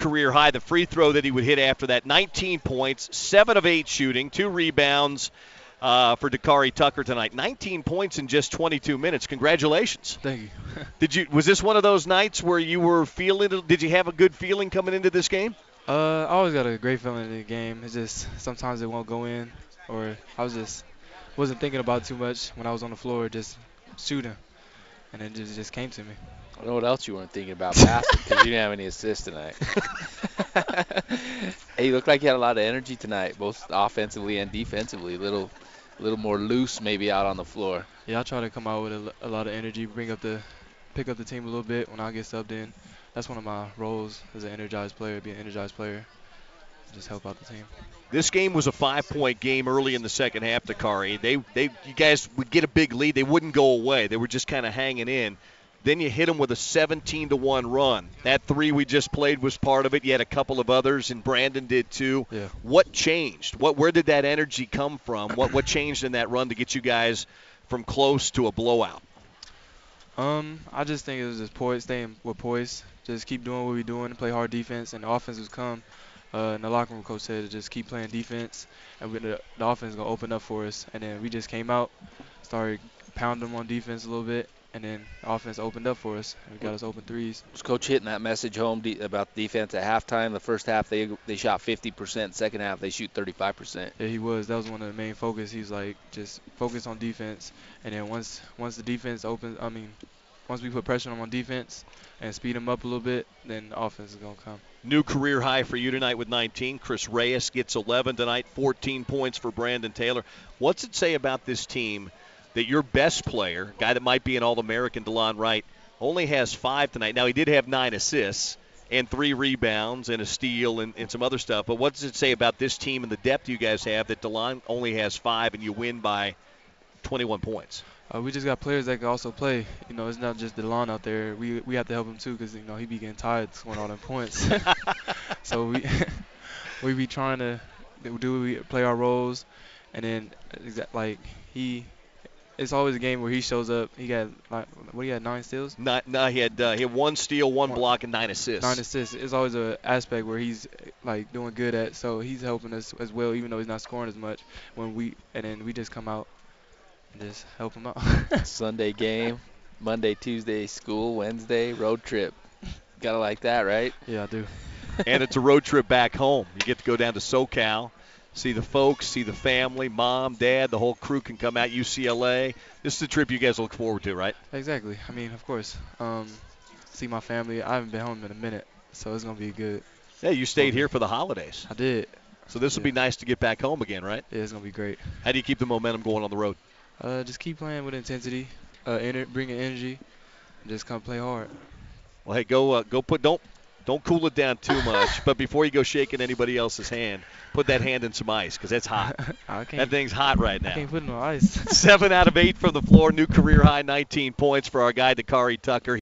career high. The free throw that he would hit after that, 19 points, 7 of 8 shooting, 2 rebounds for Dakari Tucker tonight. 19 points in just 22 minutes. Congratulations. Thank you. Was this one of those nights where you were feeling it? Did you have a good feeling coming into this game? I always got a great feeling in the game. It's just sometimes it won't go in, or wasn't thinking about it too much when I was on the floor, just shooting, and it just came to me. I don't know what else you weren't thinking about passing because you didn't have any assists tonight. Hey, you looked like you had a lot of energy tonight, both offensively and defensively. A little more loose maybe out on the floor. Yeah, I try to come out with a lot of energy, pick up the team a little bit when I get subbed in. That's one of my roles as an energized player, be an energized player, just help out the team. This game was a 5-point game early in the second half, Dakari. You guys would get a big lead. They wouldn't go away. They were just kind of hanging in. Then you hit them with a 17-1 run. That three we just played was part of it. You had a couple of others, and Brandon did too. Yeah. What changed? Where did that energy come from? What changed in that run to get you guys from close to a blowout? I just think it was just staying with poise. Just keep doing what we're doing and play hard defense, and the offense has come. In the locker room, coach said to just keep playing defense, and the offense is going to open up for us. And then we just came out, started pounding them on defense a little bit, and then the offense opened up for us. And we got us open threes. Was Coach hitting that message home about defense at halftime? The first half they shot 50%. Second half they shoot 35%. Yeah, he was. That was one of the main focus. He was like, just focus on defense. And then once the defense opens, once we put pressure on them on defense and speed them up a little bit, then the offense is going to come. New career high for you tonight with 19. Chris Reyes gets 11 tonight, 14 points for Brandon Taylor. What's it say about this team that your best player, guy that might be an All-American, DeLon Wright, only has 5 tonight? Now, he did have 9 assists and 3 rebounds and a steal and some other stuff. But what does it say about this team and the depth you guys have that DeLon only has 5 and you win by 21 points? We just got players that can also play. It's not just DeLon out there. We have to help him too because he be getting tired scoring all them points. So we be trying to play our roles, and then it's always a game where he shows up. He got 9 steals? No, he had 1 steal, 1 block, and 9 assists. 9 assists. It's always an aspect where he's doing good at. So he's helping us as well, even though he's not scoring as much. And then we just come out and just help him out. Sunday game, Monday, Tuesday school, Wednesday road trip. Gotta like that, right? Yeah, I do. And it's a road trip back home. You get to go down to SoCal, see the folks, see the family, mom, dad, the whole crew can come out, UCLA. This is a trip you guys look forward to, right? Exactly. Of course. See my family. I haven't been home in a minute, so it's going to be good. Yeah, you stayed here for the holidays. I did. So this will be nice to get back home again, right? Yeah, it's going to be great. How do you keep the momentum going on the road? Just keep playing with intensity, bringing energy, and just come play hard. Well, hey, don't cool it down too much. But before you go shaking anybody else's hand, put that hand in some ice because that's hot. That thing's hot right now. I can't put it no ice. 7 out of 8 from the floor, new career high, 19 points for our guy Dakari Tucker.